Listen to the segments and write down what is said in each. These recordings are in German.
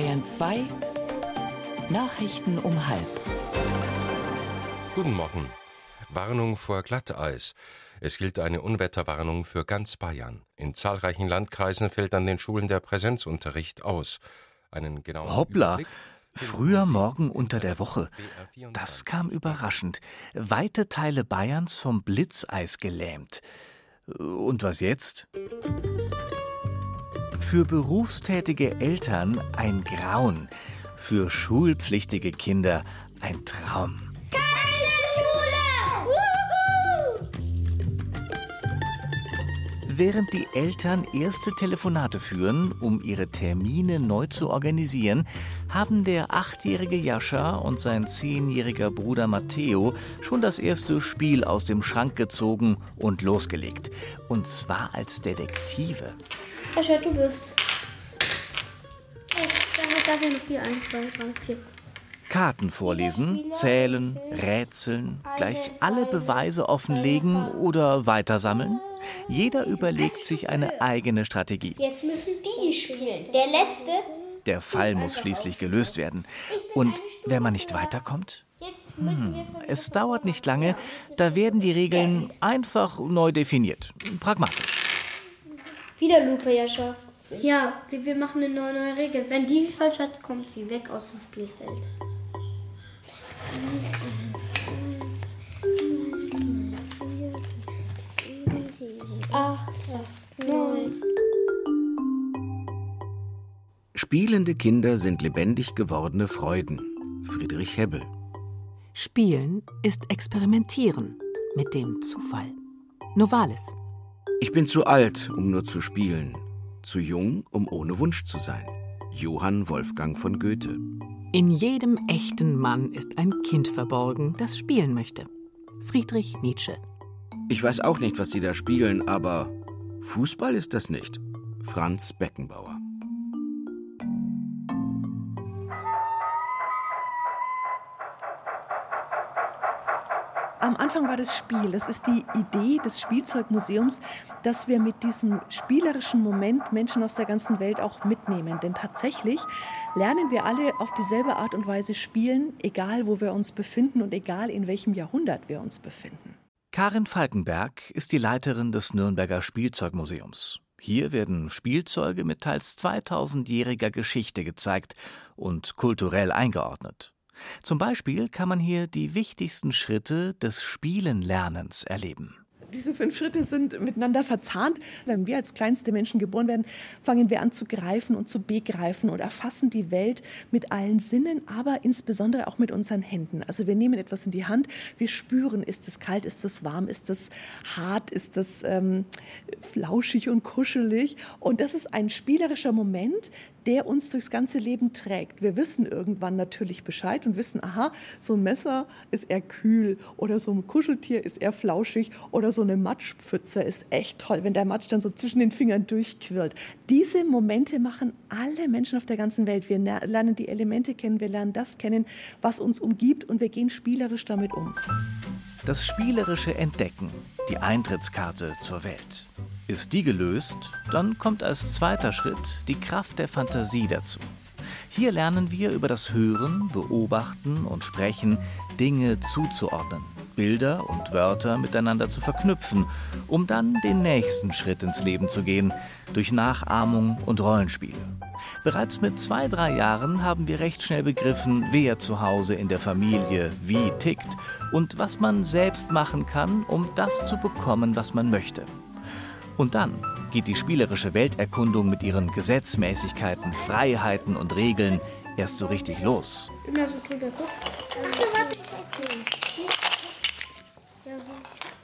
Bayern 2 Nachrichten um 12:30. Guten Morgen. Warnung vor Glatteis. Es gilt eine Unwetterwarnung für ganz Bayern. In zahlreichen Landkreisen fällt an den Schulen der Präsenzunterricht aus. Einen genauen Hoppla, Überblick früher Morgen unter der Woche. Das kam überraschend. Weite Teile Bayerns vom Blitzeis gelähmt. Und was jetzt? Für berufstätige Eltern ein Grauen. Für schulpflichtige Kinder ein Traum. Während die Eltern erste Telefonate führen, um ihre Termine neu zu organisieren, haben der 8-jährige Jascha und sein 10-jähriger Bruder Matteo schon das erste Spiel aus dem Schrank gezogen und losgelegt. Und zwar als Detektive. Jascha, du bist. Da wäre noch 4, 1, 2, 3, 4. Karten vorlesen, zählen, rätseln, gleich alle Beweise offenlegen oder weitersammeln. Jeder überlegt sich eine eigene Strategie. Jetzt müssen die spielen. Der Letzte. Der Fall muss schließlich gelöst werden. Und wenn man nicht weiterkommt? Es dauert nicht lange, da werden die Regeln einfach neu definiert. Pragmatisch. Wieder Lupe, Jascha. Ja, wir machen eine neue Regel. Wenn die falsch hat, kommt sie weg aus dem Spielfeld. 8, 9. Spielende Kinder sind lebendig gewordene Freuden. Friedrich Hebbel. Spielen ist Experimentieren mit dem Zufall. Novalis. Ich bin zu alt, um nur zu spielen. Zu jung, um ohne Wunsch zu sein. Johann Wolfgang von Goethe. In jedem echten Mann ist ein Kind verborgen, das spielen möchte. Friedrich Nietzsche. Ich weiß auch nicht, was Sie da spielen, aber Fußball ist das nicht. Franz Beckenbauer. Am Anfang war das Spiel. Das ist die Idee des Spielzeugmuseums, dass wir mit diesem spielerischen Moment Menschen aus der ganzen Welt auch mitnehmen. Denn tatsächlich lernen wir alle auf dieselbe Art und Weise spielen, egal wo wir uns befinden und egal in welchem Jahrhundert wir uns befinden. Karin Falkenberg ist die Leiterin des Nürnberger Spielzeugmuseums. Hier werden Spielzeuge mit teils 2000-jähriger Geschichte gezeigt und kulturell eingeordnet. Zum Beispiel kann man hier die wichtigsten Schritte des Spielenlernens erleben. Diese 5 Schritte sind miteinander verzahnt. Wenn wir als kleinste Menschen geboren werden, fangen wir an zu greifen und zu begreifen und erfassen die Welt mit allen Sinnen, aber insbesondere auch mit unseren Händen. Also wir nehmen etwas in die Hand, wir spüren, ist es kalt, ist es warm, ist es hart, ist es flauschig und kuschelig. Und das ist ein spielerischer Moment, der uns durchs ganze Leben trägt. Wir wissen irgendwann natürlich Bescheid und wissen, aha, so ein Messer ist eher kühl oder so ein Kuscheltier ist eher flauschig oder so eine Matschpfütze ist echt toll, wenn der Matsch dann so zwischen den Fingern durchquirlt. Diese Momente machen alle Menschen auf der ganzen Welt. Wir lernen die Elemente kennen, wir lernen das kennen, was uns umgibt und wir gehen spielerisch damit um. Das spielerische Entdecken, die Eintrittskarte zur Welt. Ist die gelöst, dann kommt als zweiter Schritt die Kraft der Fantasie dazu. Hier lernen wir über das Hören, Beobachten und Sprechen Dinge zuzuordnen, Bilder und Wörter miteinander zu verknüpfen, um dann den nächsten Schritt ins Leben zu gehen, durch Nachahmung und Rollenspiele. Bereits mit 2, 3 Jahren haben wir recht schnell begriffen, wer zu Hause in der Familie wie tickt und was man selbst machen kann, um das zu bekommen, was man möchte. Und dann geht die spielerische Welterkundung mit ihren Gesetzmäßigkeiten, Freiheiten und Regeln erst so richtig los. Immer so drüber gucken. Ach so, warte, ich weiß nicht. Ja, so.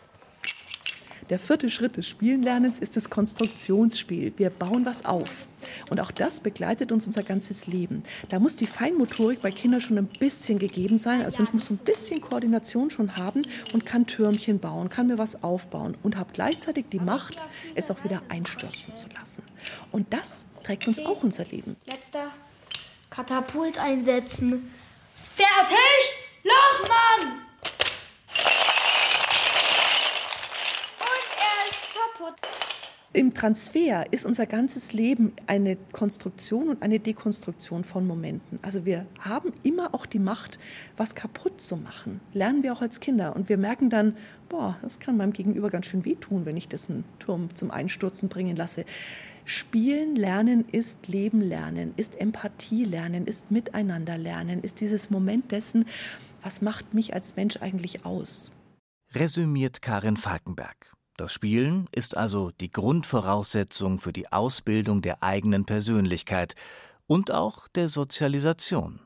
Der 4. Schritt des Spielenlernens ist das Konstruktionsspiel. Wir bauen was auf. Und auch das begleitet uns unser ganzes Leben. Da muss die Feinmotorik bei Kindern schon ein bisschen gegeben sein. Also ich muss ein bisschen Koordination schon haben und kann Türmchen bauen, kann mir was aufbauen und habe gleichzeitig die Macht, es auch wieder einstürzen zu lassen. Und das trägt uns auch unser Leben. Letzter. Katapult einsetzen. Fertig! Los, Mann! Und er ist kaputt. Im Transfer ist unser ganzes Leben eine Konstruktion und eine Dekonstruktion von Momenten. Also wir haben immer auch die Macht, was kaputt zu machen. Lernen wir auch als Kinder. Und wir merken dann, das kann meinem Gegenüber ganz schön wehtun, wenn ich dessen Turm zum Einstürzen bringen lasse. Spielen lernen ist Leben lernen, ist Empathie lernen, ist Miteinander lernen, ist dieses Moment dessen, was macht mich als Mensch eigentlich aus? Resümiert Karin Falkenberg. Das Spielen ist also die Grundvoraussetzung für die Ausbildung der eigenen Persönlichkeit und auch der Sozialisation.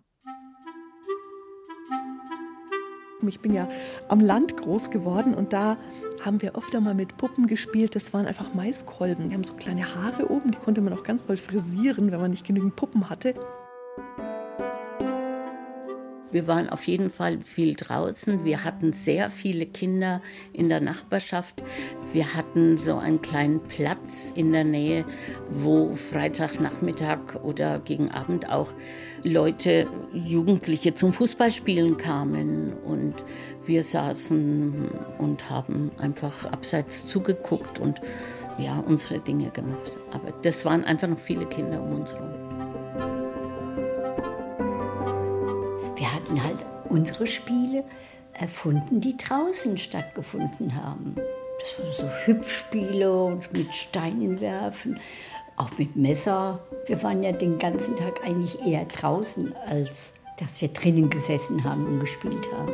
Ich bin ja am Land groß geworden und da haben wir öfter mal mit Puppen gespielt. Das waren einfach Maiskolben. Die haben so kleine Haare oben, die konnte man auch ganz doll frisieren, wenn man nicht genügend Puppen hatte. Wir waren auf jeden Fall viel draußen. Wir hatten sehr viele Kinder in der Nachbarschaft. Wir hatten so einen kleinen Platz in der Nähe, wo Freitagnachmittag oder gegen Abend auch Leute, Jugendliche zum Fußballspielen kamen. Und wir saßen und haben einfach abseits zugeguckt und unsere Dinge gemacht. Aber das waren einfach noch viele Kinder um uns herum. Wir hatten halt unsere Spiele erfunden, die draußen stattgefunden haben. Das waren so Hüpfspiele und mit Steinen werfen, auch mit Messer. Wir waren ja den ganzen Tag eigentlich eher draußen, als dass wir drinnen gesessen haben und gespielt haben.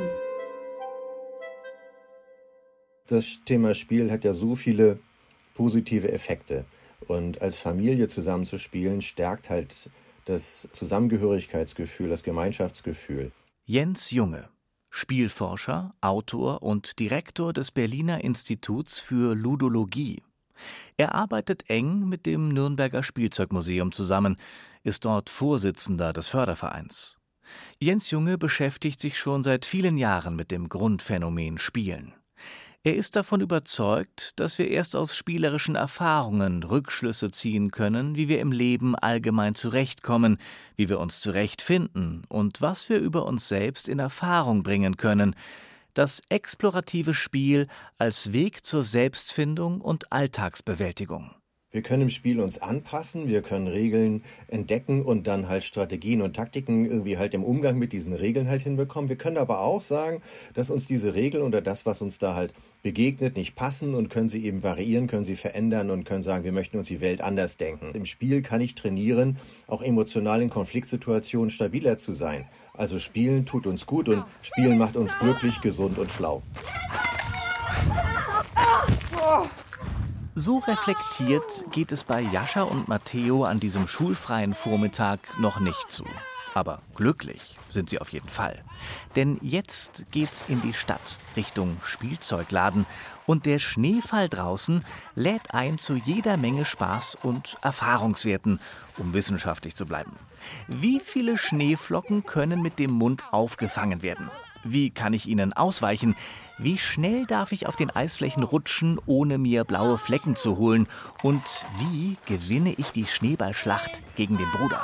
Das Thema Spiel hat ja so viele positive Effekte. Und als Familie zusammen zu spielen, stärkt halt das Zusammengehörigkeitsgefühl, das Gemeinschaftsgefühl. Jens Junge, Spielforscher, Autor und Direktor des Berliner Instituts für Ludologie. Er arbeitet eng mit dem Nürnberger Spielzeugmuseum zusammen, ist dort Vorsitzender des Fördervereins. Jens Junge beschäftigt sich schon seit vielen Jahren mit dem Grundphänomen Spielen. Er ist davon überzeugt, dass wir erst aus spielerischen Erfahrungen Rückschlüsse ziehen können, wie wir im Leben allgemein zurechtkommen, wie wir uns zurechtfinden und was wir über uns selbst in Erfahrung bringen können. Das explorative Spiel als Weg zur Selbstfindung und Alltagsbewältigung. Wir können im Spiel uns anpassen, wir können Regeln entdecken und dann halt Strategien und Taktiken irgendwie halt im Umgang mit diesen Regeln halt hinbekommen. Wir können aber auch sagen, dass uns diese Regeln oder das, was uns da halt begegnet, nicht passen und können sie eben variieren, können sie verändern und können sagen, wir möchten uns die Welt anders denken. Im Spiel kann ich trainieren, auch emotional in Konfliktsituationen stabiler zu sein. Also Spielen tut uns gut und Spielen macht uns glücklich, gesund und schlau. So reflektiert geht es bei Jascha und Matteo an diesem schulfreien Vormittag noch nicht zu. Aber glücklich sind sie auf jeden Fall. Denn jetzt geht's in die Stadt, Richtung Spielzeugladen. Und der Schneefall draußen lädt ein zu jeder Menge Spaß und Erfahrungswerten, um wissenschaftlich zu bleiben. Wie viele Schneeflocken können mit dem Mund aufgefangen werden? Wie kann ich ihnen ausweichen? Wie schnell darf ich auf den Eisflächen rutschen, ohne mir blaue Flecken zu holen? Und wie gewinne ich die Schneeballschlacht gegen den Bruder?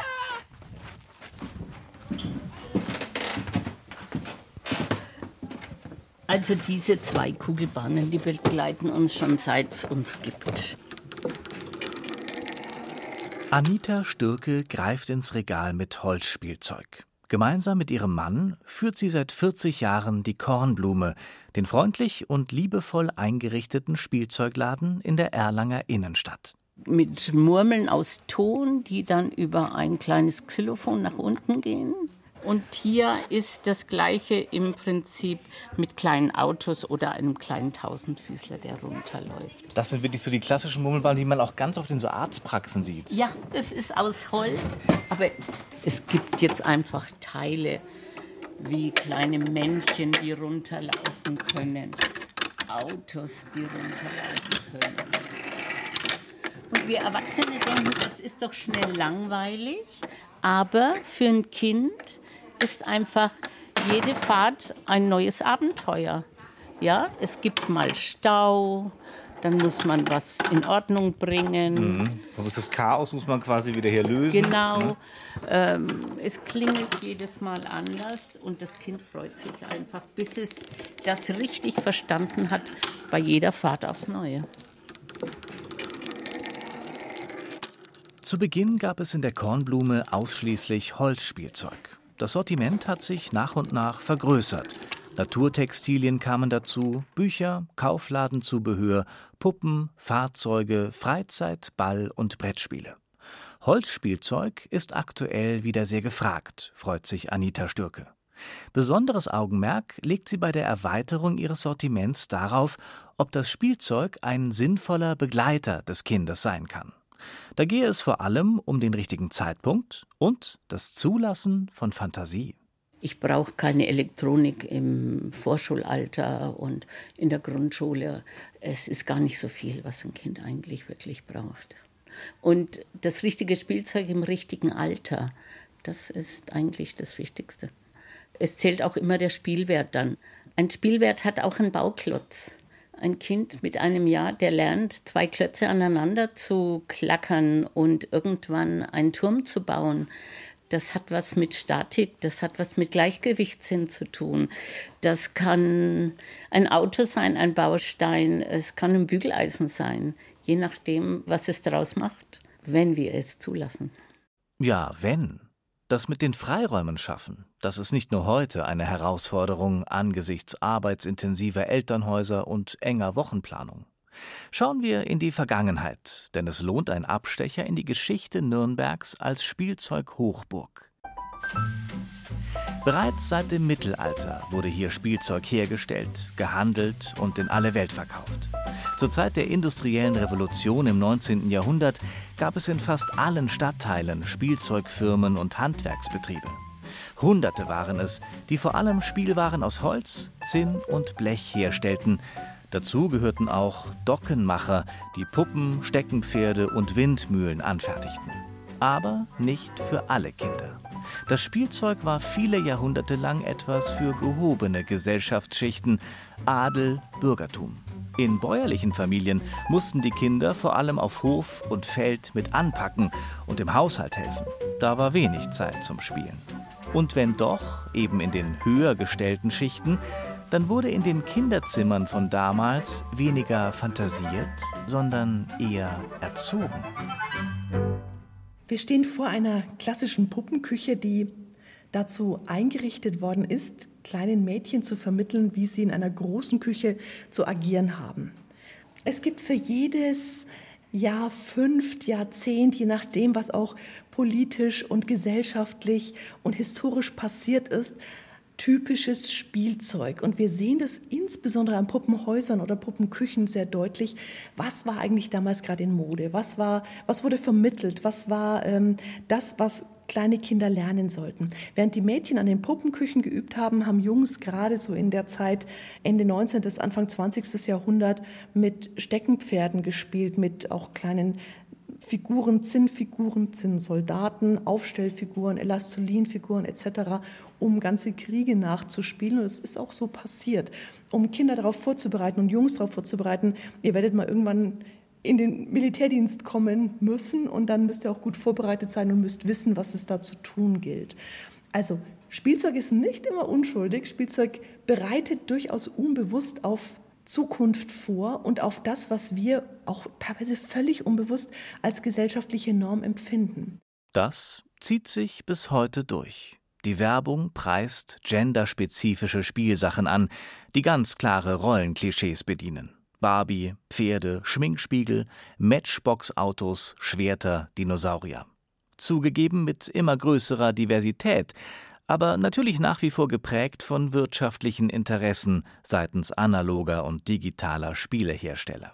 Also diese 2 Kugelbahnen, die begleiten uns schon seit es uns gibt. Anita Stürke greift ins Regal mit Holzspielzeug. Gemeinsam mit ihrem Mann führt sie seit 40 Jahren die Kornblume, den freundlich und liebevoll eingerichteten Spielzeugladen in der Erlanger Innenstadt. Mit Murmeln aus Ton, die dann über ein kleines Xylophon nach unten gehen. Und hier ist das Gleiche im Prinzip mit kleinen Autos oder einem kleinen Tausendfüßler, der runterläuft. Das sind wirklich so die klassischen Murmelbahnen, die man auch ganz oft in so Arztpraxen sieht. Ja, das ist aus Holz, aber es gibt jetzt einfach Teile wie kleine Männchen, die runterlaufen können, Autos, die runterlaufen können. Und wir Erwachsene denken, das ist doch schnell langweilig, aber für ein Kind ist einfach jede Fahrt ein neues Abenteuer. Ja, es gibt mal Stau, dann muss man was in Ordnung bringen. Das Chaos muss man quasi wieder hier lösen. Genau. Es klingelt jedes Mal anders und das Kind freut sich einfach, bis es das richtig verstanden hat, bei jeder Fahrt aufs Neue. Zu Beginn gab es in der Kornblume ausschließlich Holzspielzeug. Das Sortiment hat sich nach und nach vergrößert. Naturtextilien kamen dazu, Bücher, Kaufladenzubehör, Puppen, Fahrzeuge, Freizeit-, Ball- und Brettspiele. Holzspielzeug ist aktuell wieder sehr gefragt, freut sich Anita Stürke. Besonderes Augenmerk legt sie bei der Erweiterung ihres Sortiments darauf, ob das Spielzeug ein sinnvoller Begleiter des Kindes sein kann. Da gehe es vor allem um den richtigen Zeitpunkt und das Zulassen von Fantasie. Ich brauche keine Elektronik im Vorschulalter und in der Grundschule. Es ist gar nicht so viel, was ein Kind eigentlich wirklich braucht. Und das richtige Spielzeug im richtigen Alter, das ist eigentlich das Wichtigste. Es zählt auch immer der Spielwert dann. Ein Spielwert hat auch einen Bauklotz. Ein Kind mit einem Jahr, der lernt, 2 Klötze aneinander zu klackern und irgendwann einen Turm zu bauen. Das hat was mit Statik, das hat was mit Gleichgewichtssinn zu tun. Das kann ein Auto sein, ein Baustein, es kann ein Bügeleisen sein, je nachdem, was es daraus macht, wenn wir es zulassen. Ja, wenn. Das mit den Freiräumen schaffen, das ist nicht nur heute eine Herausforderung angesichts arbeitsintensiver Elternhäuser und enger Wochenplanung. Schauen wir in die Vergangenheit, denn es lohnt ein Abstecher in die Geschichte Nürnbergs als Spielzeughochburg. Bereits seit dem Mittelalter wurde hier Spielzeug hergestellt, gehandelt und in alle Welt verkauft. Zur Zeit der industriellen Revolution im 19. Jahrhundert gab es in fast allen Stadtteilen Spielzeugfirmen und Handwerksbetriebe. Hunderte waren es, die vor allem Spielwaren aus Holz, Zinn und Blech herstellten. Dazu gehörten auch Dockenmacher, die Puppen, Steckenpferde und Windmühlen anfertigten. Aber nicht für alle Kinder. Das Spielzeug war viele Jahrhunderte lang etwas für gehobene Gesellschaftsschichten, Adel, Bürgertum. In bäuerlichen Familien mussten die Kinder vor allem auf Hof und Feld mit anpacken und im Haushalt helfen. Da war wenig Zeit zum Spielen. Und wenn doch, eben in den höher gestellten Schichten, dann wurde in den Kinderzimmern von damals weniger fantasiert, sondern eher erzogen. Wir stehen vor einer klassischen Puppenküche, die dazu eingerichtet worden ist, kleinen Mädchen zu vermitteln, wie sie in einer großen Küche zu agieren haben. Es gibt für jedes Jahr, 5 Jahrzehnt, je nachdem, was auch politisch und gesellschaftlich und historisch passiert ist, typisches Spielzeug. Und wir sehen das insbesondere an Puppenhäusern oder Puppenküchen sehr deutlich. Was war eigentlich damals gerade in Mode? Was wurde vermittelt? Was war das, was kleine Kinder lernen sollten? Während die Mädchen an den Puppenküchen geübt haben, haben Jungs gerade so in der Zeit Ende 19. bis Anfang 20. Jahrhundert mit Steckenpferden gespielt, mit auch kleinen Figuren, Zinnsoldaten, Aufstellfiguren, Elastolinfiguren etc., um ganze Kriege nachzuspielen. Und es ist auch so passiert, um Kinder darauf vorzubereiten und Jungs darauf vorzubereiten, ihr werdet mal irgendwann in den Militärdienst kommen müssen und dann müsst ihr auch gut vorbereitet sein und müsst wissen, was es da zu tun gilt. Also Spielzeug ist nicht immer unschuldig. Spielzeug bereitet durchaus unbewusst auf Zukunft vor und auf das, was wir auch teilweise völlig unbewusst als gesellschaftliche Norm empfinden. Das zieht sich bis heute durch. Die Werbung preist genderspezifische Spielsachen an, die ganz klare Rollenklischees bedienen. Barbie, Pferde, Schminkspiegel, Matchbox-Autos, Schwerter, Dinosaurier. Zugegeben mit immer größerer Diversität, aber natürlich nach wie vor geprägt von wirtschaftlichen Interessen seitens analoger und digitaler Spielehersteller.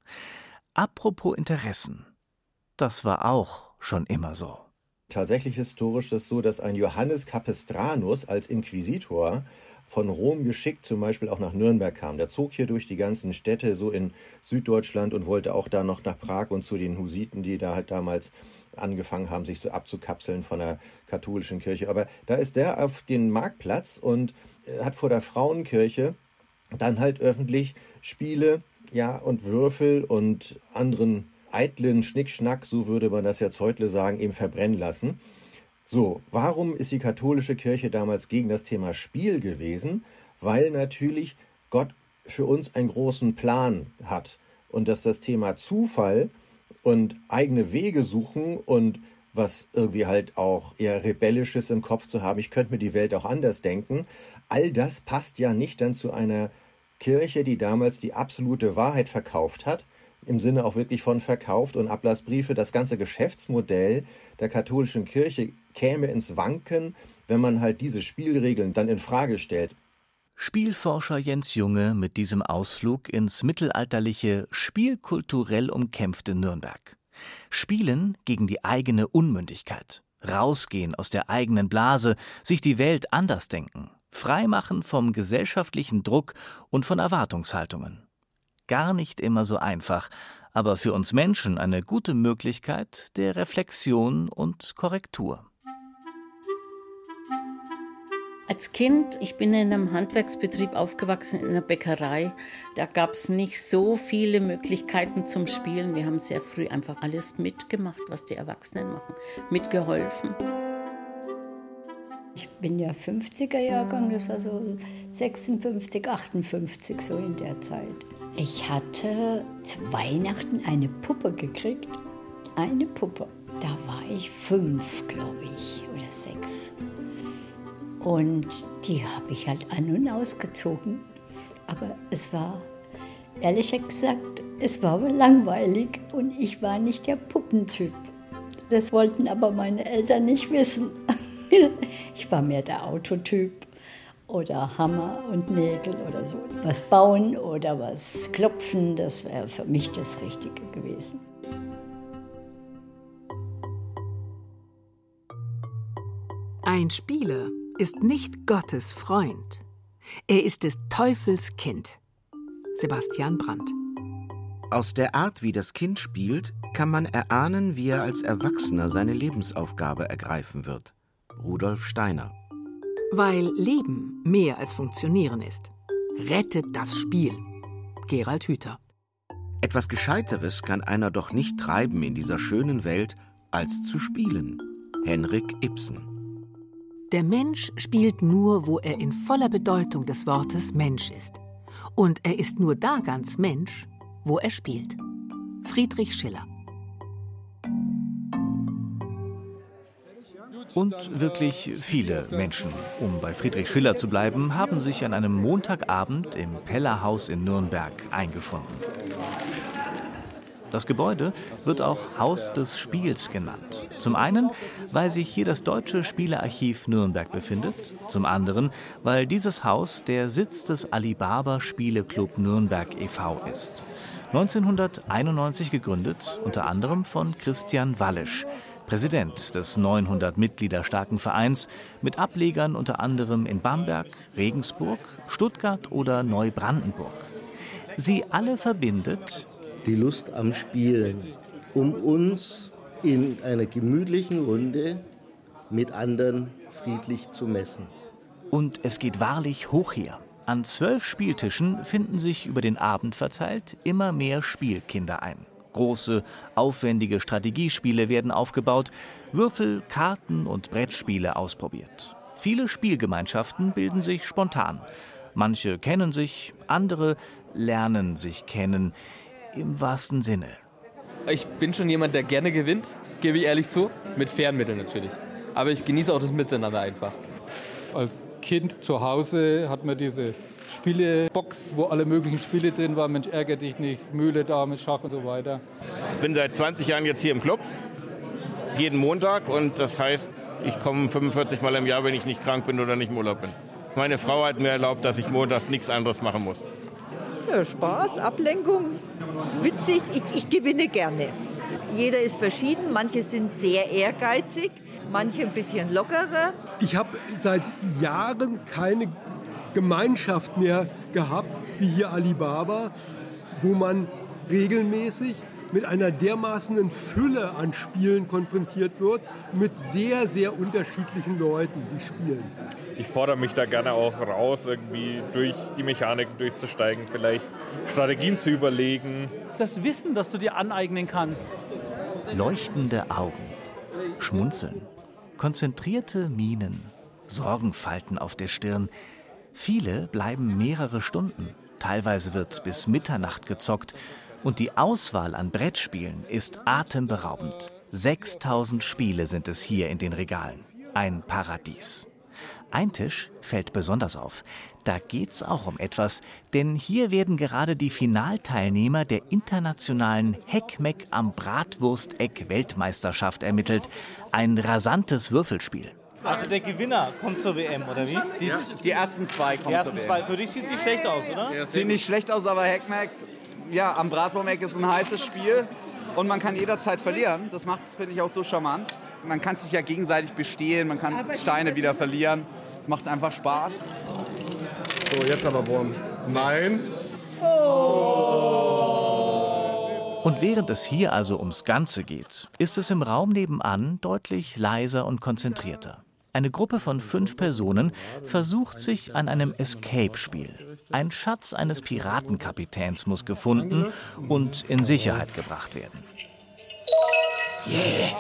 Apropos Interessen, das war auch schon immer so. Tatsächlich historisch ist es so, dass ein Johannes Capestranus als Inquisitor von Rom geschickt zum Beispiel auch nach Nürnberg kam. Der zog hier durch die ganzen Städte so in Süddeutschland und wollte auch da noch nach Prag und zu den Hussiten, die da halt damals angefangen haben, sich so abzukapseln von der katholischen Kirche. Aber da ist der auf den Marktplatz und hat vor der Frauenkirche dann halt öffentlich Spiele, ja, und Würfel und anderen eitlen Schnickschnack, so würde man das jetzt heute sagen, eben verbrennen lassen. So, warum ist die katholische Kirche damals gegen das Thema Spiel gewesen? Weil natürlich Gott für uns einen großen Plan hat und dass das Thema Zufall und eigene Wege suchen und was irgendwie halt auch eher Rebellisches im Kopf zu haben, ich könnte mir die Welt auch anders denken, all das passt ja nicht dann zu einer Kirche, die damals die absolute Wahrheit verkauft hat, im Sinne auch wirklich von verkauft und Ablassbriefe. Das ganze Geschäftsmodell der katholischen Kirche käme ins Wanken, wenn man halt diese Spielregeln dann in Frage stellt. Spielforscher Jens Junge mit diesem Ausflug ins mittelalterliche, spielkulturell umkämpfte Nürnberg. Spielen gegen die eigene Unmündigkeit. Rausgehen aus der eigenen Blase, sich die Welt anders denken. Freimachen vom gesellschaftlichen Druck und von Erwartungshaltungen. Gar nicht immer so einfach, aber für uns Menschen eine gute Möglichkeit der Reflexion und Korrektur. Als Kind, ich bin in einem Handwerksbetrieb aufgewachsen, in einer Bäckerei. Da gab es nicht so viele Möglichkeiten zum Spielen. Wir haben sehr früh einfach alles mitgemacht, was die Erwachsenen machen, mitgeholfen. Ich bin ja 50er-Jahrgang, das war so 56, 58, so in der Zeit. Ich hatte zu Weihnachten eine Puppe gekriegt. Eine Puppe. Da war ich 5, glaube ich, oder 6. Und die habe ich halt an- und ausgezogen. Aber es war, ehrlich gesagt, es war aber langweilig und ich war nicht der Puppentyp. Das wollten aber meine Eltern nicht wissen. Ich war mehr der Autotyp oder Hammer und Nägel oder so. Was bauen oder was klopfen, das wäre für mich das Richtige gewesen. Ein Spieler ist nicht Gottes Freund. Er ist des Teufels Kind. Sebastian Brandt. Aus der Art, wie das Kind spielt, kann man erahnen, wie er als Erwachsener seine Lebensaufgabe ergreifen wird. Rudolf Steiner. Weil Leben mehr als Funktionieren ist. Rettet das Spiel. Gerald Hüther. Etwas Gescheiteres kann einer doch nicht treiben in dieser schönen Welt, als zu spielen. Henrik Ibsen. Der Mensch spielt nur, wo er in voller Bedeutung des Wortes Mensch ist. Und er ist nur da ganz Mensch, wo er spielt. Friedrich Schiller. Und wirklich viele Menschen, um bei Friedrich Schiller zu bleiben, haben sich an einem Montagabend im Pellerhaus in Nürnberg eingefunden. Das Gebäude wird auch Haus des Spiels genannt. Zum einen, weil sich hier das Deutsche Spielearchiv Nürnberg befindet. Zum anderen, weil dieses Haus der Sitz des Alibaba Spieleclub Nürnberg e.V. ist. 1991 gegründet, unter anderem von Christian Wallisch, Präsident des 900 Mitglieder starken Vereins, mit Ablegern unter anderem in Bamberg, Regensburg, Stuttgart oder Neubrandenburg. Sie alle verbindet die Lust am Spielen, um uns in einer gemütlichen Runde mit anderen friedlich zu messen. Und es geht wahrlich hoch her. An 12 Spieltischen finden sich über den Abend verteilt immer mehr Spielkinder ein. Große, aufwendige Strategiespiele werden aufgebaut, Würfel-, Karten- und Brettspiele ausprobiert. Viele Spielgemeinschaften bilden sich spontan. Manche kennen sich, andere lernen sich kennen. Im wahrsten Sinne. Ich bin schon jemand, der gerne gewinnt, gebe ich ehrlich zu. Mit fairen Mitteln natürlich. Aber ich genieße auch das Miteinander einfach. Als Kind zu Hause hat man diese Spielebox, wo alle möglichen Spiele drin waren. Mensch, ärgere dich nicht, Mühle, Dame, Schach und so weiter. Ich bin seit 20 Jahren jetzt hier im Club. Jeden Montag. Und das heißt, ich komme 45 Mal im Jahr, wenn ich nicht krank bin oder nicht im Urlaub bin. Meine Frau hat mir erlaubt, dass ich montags nichts anderes machen muss. Ja, Spaß, Ablenkung, witzig, ich gewinne gerne. Jeder ist verschieden, manche sind sehr ehrgeizig, manche ein bisschen lockerer. Ich habe seit Jahren keine Gemeinschaft mehr gehabt, wie hier Alibaba, wo man regelmäßig mit einer dermaßenen Fülle an Spielen konfrontiert wird, mit sehr, sehr unterschiedlichen Leuten, die spielen. Ich fordere mich da gerne auch raus, irgendwie durch die Mechaniken durchzusteigen, vielleicht Strategien zu überlegen. Das Wissen, das du dir aneignen kannst. Leuchtende Augen, Schmunzeln, konzentrierte Mienen, Sorgenfalten auf der Stirn. Viele bleiben mehrere Stunden. Teilweise wird bis Mitternacht gezockt. Und die Auswahl an Brettspielen ist atemberaubend. 6000 Spiele sind es hier in den Regalen. Ein Paradies. Ein Tisch fällt besonders auf. Da geht's auch um etwas, denn hier werden gerade die Finalteilnehmer der internationalen Heckmeck am Bratwursteck-Weltmeisterschaft ermittelt. Ein rasantes Würfelspiel. Also der Gewinner kommt zur WM, oder wie? Die ersten 2 kommen zur WM. Für dich sieht es nicht schlecht aus, oder? Sieht nicht schlecht aus, aber Heckmeck, ja, am Bratwurmeck ist ein heißes Spiel und man kann jederzeit verlieren. Das macht es, finde ich, auch so charmant. Man kann sich ja gegenseitig bestehlen, man kann Steine wieder verlieren. Es macht einfach Spaß. So, jetzt aber Wurm. Nein. Und während es hier also ums Ganze geht, ist es im Raum nebenan deutlich leiser und konzentrierter. Eine Gruppe von 5 Personen versucht sich an einem Escape-Spiel. Ein Schatz eines Piratenkapitäns muss gefunden und in Sicherheit gebracht werden. Yes!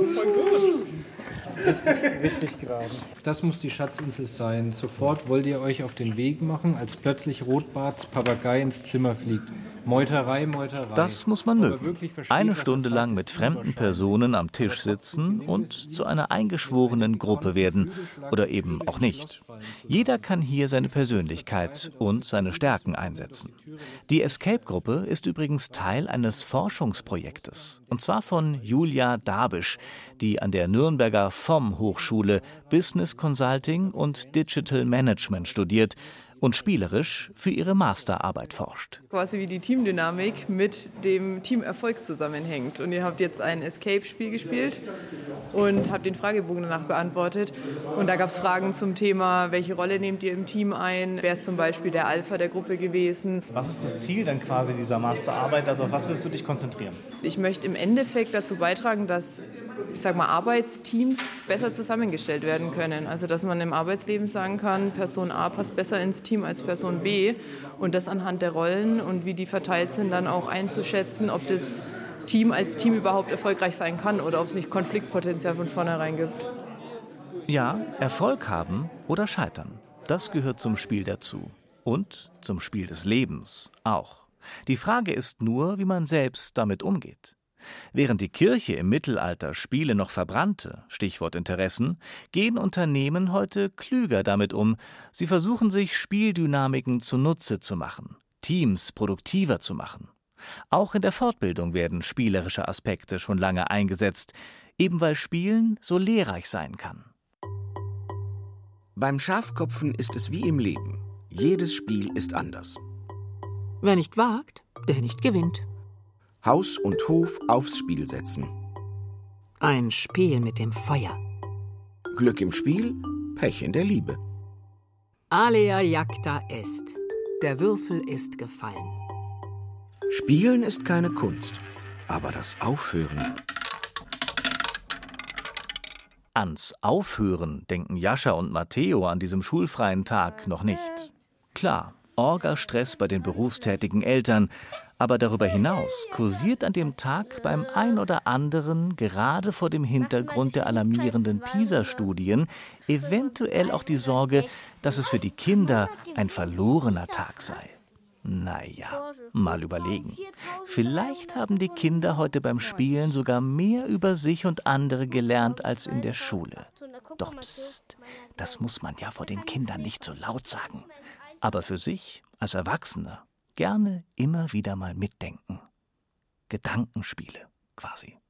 Richtig geraten. Das muss die Schatzinsel sein. Sofort wollt ihr euch auf den Weg machen, als plötzlich Rotbarts Papagei ins Zimmer fliegt. Meuterei, Meuterei. Das muss man mögen. Eine Stunde lang mit fremden Personen am Tisch sitzen und zu einer eingeschworenen Gruppe werden. Oder eben auch nicht. Jeder kann hier seine Persönlichkeit und seine Stärken einsetzen. Die Escape-Gruppe ist übrigens Teil eines Forschungsprojektes. Und zwar von Julia Dabisch, die an der Nürnberger FOM-Hochschule Business Consulting und Digital Management studiert und spielerisch für ihre Masterarbeit forscht. Quasi wie die Teamdynamik mit dem Teamerfolg zusammenhängt. Und ihr habt jetzt ein Escape-Spiel gespielt und habt den Fragebogen danach beantwortet. Und da gab es Fragen zum Thema, welche Rolle nehmt ihr im Team ein? Wer ist zum Beispiel der Alpha der Gruppe gewesen? Was ist das Ziel dann quasi dieser Masterarbeit? Also auf was willst du dich konzentrieren? Ich möchte im Endeffekt dazu beitragen, dass Arbeitsteams besser zusammengestellt werden können. Also dass man im Arbeitsleben sagen kann, Person A passt besser ins Team als Person B und das anhand der Rollen und wie die verteilt sind, dann auch einzuschätzen, ob das Team als Team überhaupt erfolgreich sein kann oder ob es nicht Konfliktpotenzial von vornherein gibt. Ja, Erfolg haben oder scheitern, das gehört zum Spiel dazu. Und zum Spiel des Lebens auch. Die Frage ist nur, wie man selbst damit umgeht. Während die Kirche im Mittelalter Spiele noch verbrannte, Stichwort Interessen, gehen Unternehmen heute klüger damit um. Sie versuchen sich Spieldynamiken zunutze zu machen, Teams produktiver zu machen. Auch in der Fortbildung werden spielerische Aspekte schon lange eingesetzt, eben weil Spielen so lehrreich sein kann. Beim Schafkopfen ist es wie im Leben. Jedes Spiel ist anders. Wer nicht wagt, der nicht gewinnt. Haus und Hof aufs Spiel setzen. Ein Spiel mit dem Feuer. Glück im Spiel, Pech in der Liebe. Alea jacta est. Der Würfel ist gefallen. Spielen ist keine Kunst, aber das Aufhören. Ans Aufhören denken Jascha und Matteo an diesem schulfreien Tag noch nicht. Klar, Orga-Stress bei den berufstätigen Eltern, aber darüber hinaus kursiert an dem Tag beim ein oder anderen, gerade vor dem Hintergrund der alarmierenden PISA-Studien, eventuell auch die Sorge, dass es für die Kinder ein verlorener Tag sei. Naja, mal überlegen. Vielleicht haben die Kinder heute beim Spielen sogar mehr über sich und andere gelernt als in der Schule. Doch pst, das muss man ja vor den Kindern nicht so laut sagen. Aber für sich, als Erwachsener, gerne immer wieder mal mitdenken. Gedankenspiele quasi.